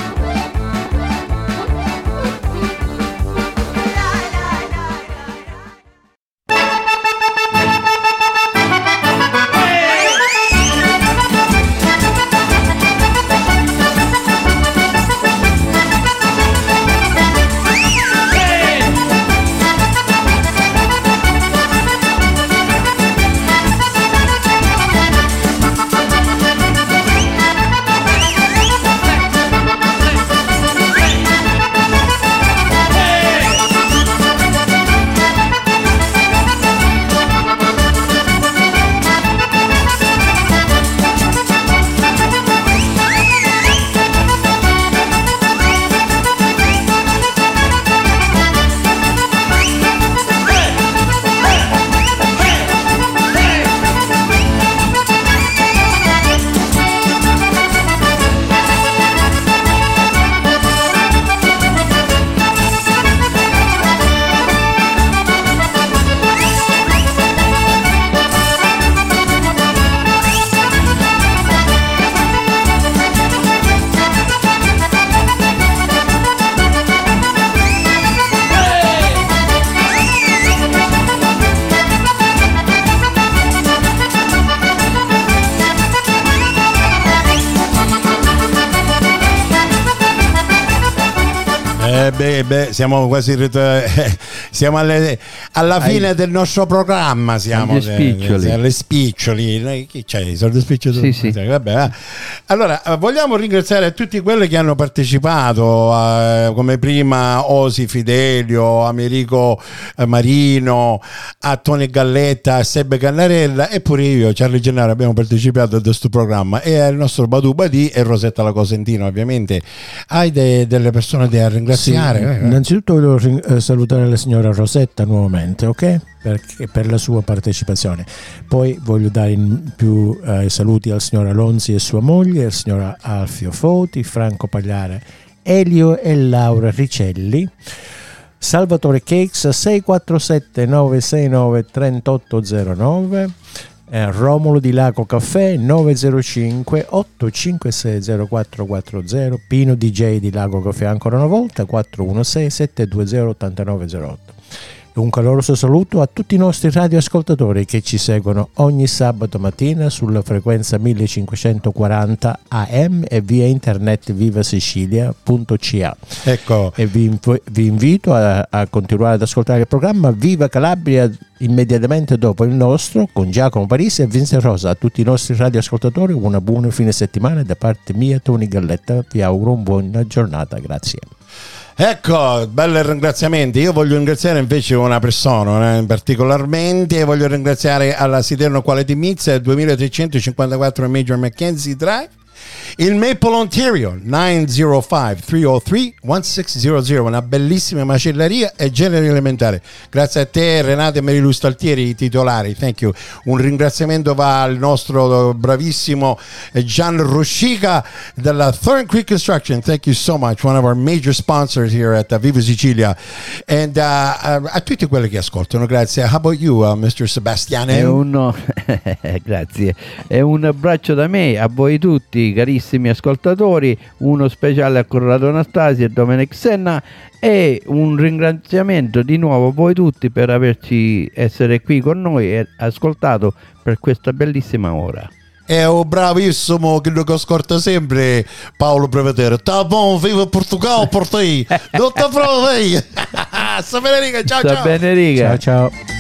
Siamo quasi siamo alla fine del nostro programma. Siamo Agli spiccioli. alle spiccioli. Chi c'è? Sono gli spiccioli? Sì. Vabbè, va. Allora, vogliamo ringraziare tutti quelli che hanno partecipato, come prima Osi Fidelio, Americo Marino, a Tony Galletta, a Sebbe Cannarella e pure io, Charlie Gennaro, abbiamo partecipato a questo programma, e al nostro Badu Badì e Rosetta La Cosentina. Ovviamente hai delle persone da ringraziare. Innanzitutto volevo salutare la signora Rosetta nuovamente, ok? Per la sua partecipazione. Poi voglio dare più saluti al signor Alonzi e sua moglie, al signor Alfio Foti, Franco Pagliare, Elio e Laura Ricelli, Salvatore Cakes 647 969 3809, Romolo di Lago Caffè 905 856 0440, Pino DJ di Lago Caffè ancora una volta 416 720 8908. Un caloroso saluto a tutti i nostri radioascoltatori che ci seguono ogni sabato mattina sulla frequenza 1540 AM e via internet vivasicilia.ca. Ecco. E vi invito a continuare ad ascoltare il programma Viva Calabria immediatamente dopo il nostro, con Giacomo Parisi e Vincent Rosa. A tutti i nostri radioascoltatori una buona fine settimana. Da parte mia, Tony Galletta, vi auguro una buona giornata. Grazie. Ecco, belli ringraziamenti. Io voglio ringraziare invece una persona particolarmente. Voglio ringraziare alla Siderno Quality Meats 2354 Major Mackenzie Drive, il Maple Ontario 905-303-1600, una bellissima macelleria e generi alimentare. Grazie a te Renate e Marilu Staltieri, i titolari, thank you. Un ringraziamento va al nostro bravissimo Gian Ruscica della Thorn Creek Construction, thank you so much, one of our major sponsors here at Viva Sicilia, and a tutti quelli che ascoltano, grazie. How about you, Mr. Sebastiano? Grazie, e un abbraccio da me a voi tutti carissimi ascoltatori, uno speciale a Corrado Anastasia e Domenic Senna, e un ringraziamento di nuovo a voi tutti per essere qui con noi e ascoltato per questa bellissima ora. è un bravissimo che lo ascolta sempre, Paolo Brevetero. Tá bom, viva Portugal por te. Non ti provi. Sta bene, riga, ciao Sta bene, riga. Ciao ciao.